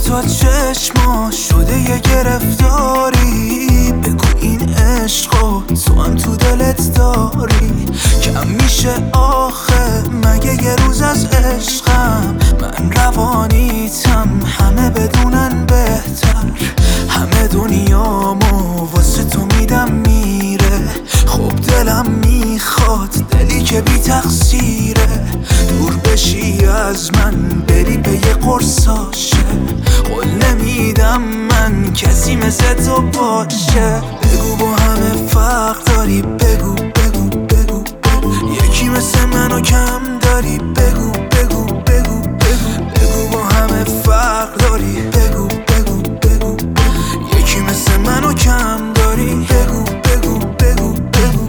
دوتا چشما شده یه گرفتاری. بگو این عشقو تو هم تو دلت داری. کم میشه آخه مگه یه روز از عشقم؟ من روانیتم همه بدونن بهتر. همه دنیامو واسه تو میدم میره. خب دلم میخواد دلی که بی تقصیره. دور بشی از من بری به یه قرصاشه. قول نمیدم من کسی مثل تو باشه. بگو با همه فرق داری. بگو بگو بگو بگو یکی مثل منو کم داری. بگو بگو بگو بگو بگو با همه فرق داری. بگو بگو بگو بگو یکی مثل منو کم داری. بگو بگو بگو بگو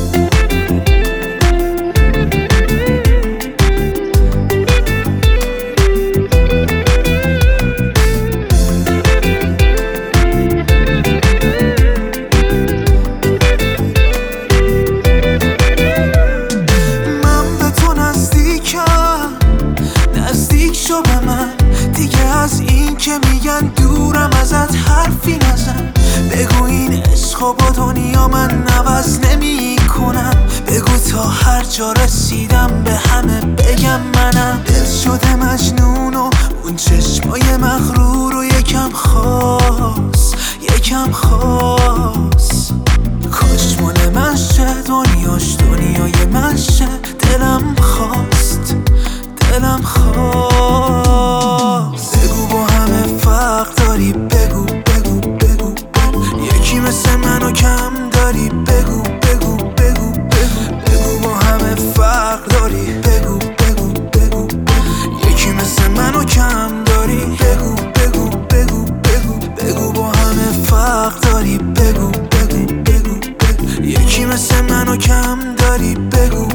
شو به من دیگه. از این که میگن دورم ازت حرفی نزن. بگو این عشقو با دنیا من عوض نمی کنم. بگو تا هر جا رسیدم به همه بگم منم. دل شده مجنون و اون چشمای مغرور رو یکم خواست یکم خواست. کاش مال من شه دنیاش دنیای من شه. دلم خواست دلم خواست. بگو با همه فرق داری. بگو بگو بگو بگو یکی مثل منو کم داری. بگو بگو بگو بگو بگو با همه فرق داری. بگو بگو بگو یکی مثل منو کم داری. بگو بگو بگو بگو بگو با همه فرق داری. بگو بگو بگو بگو یکی مثل منو کم داری. بگو